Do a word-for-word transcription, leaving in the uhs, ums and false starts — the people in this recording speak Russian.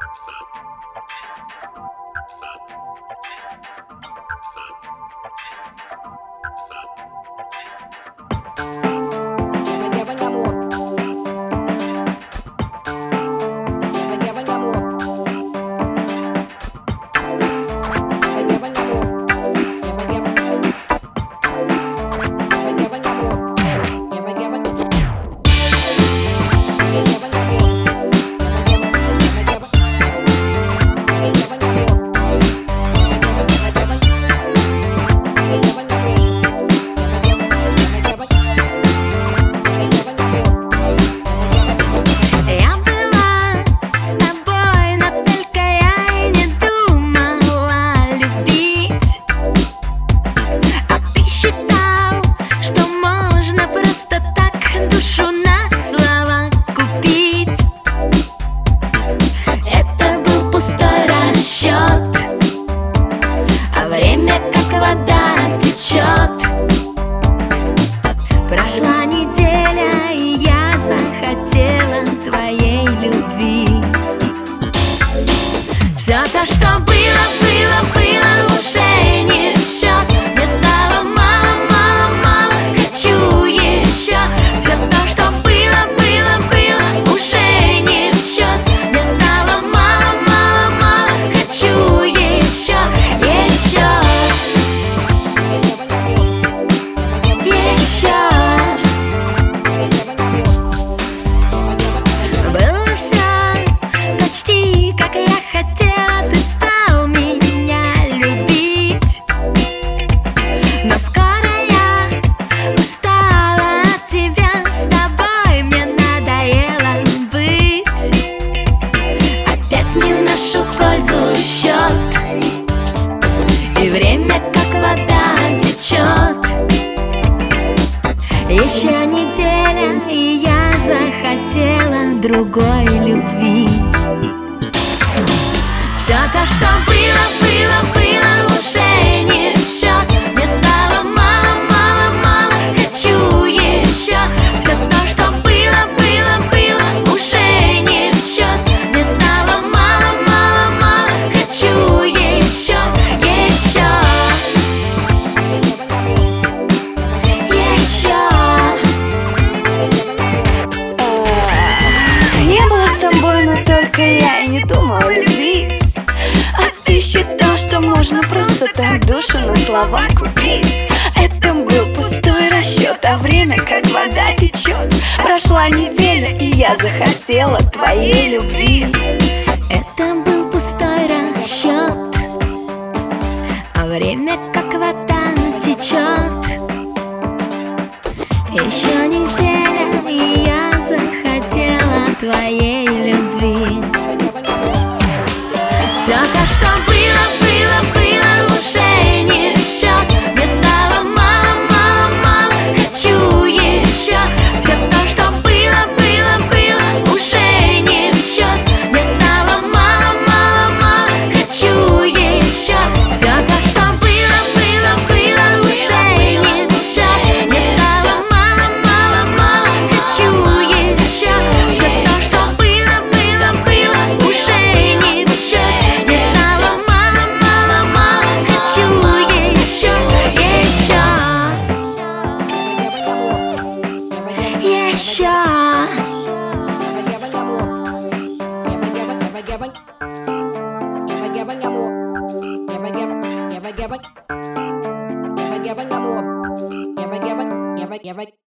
Прошла неделя, и я захотела твоей любви. Все то, что было, было, было, уже не в счет. Мне стало мало, мало, мало, хочу еще. Все то, что было, было, было, уже не в счет. Мне стало мало, мало, мало, хочу еще, еще, еще. Было все почти как я хотела, ты стал меня любить. Но скоро я устала от тебя, с тобой мне надоело быть. Опять не в нашу пользу счет, и время как вода течет. Еще неделя, и я захотела другой любви. Все то, что было, было, было, уже не в счет. Мне стало мало, мало, мало, хочу еще. Все то, что было, было, было, уже не в счет. Мне стало мало, мало, мало, хочу еще, еще, еще. Не было с тобой, но только я и не думала любить. А ты считал, что можно просто так душу на слова купить. Это был пустой расчет, а время как вода течет. Прошла неделя, и я захотела твоей любви. Это был пустой расчет, а время как вода течет. Еще неделя, и я захотела твоей любви. Все то, что было, было, было, уже не в счет. Мне стало мало, мало, мало, хочу еще. Все то, что было, было, было, уже не в счет. Мне стало мало, мало, мало, хочу еще. Все то, что было, было, было, уже не в счет. Мне стало мало, мало, мало, хочу еще. Все то, что было, было, было, уже не в счет. Мне стало мало, мало, мало, хочу еще, еще, еще. Never give, never give, never give, never give, never give, never give, never give, never give, never give,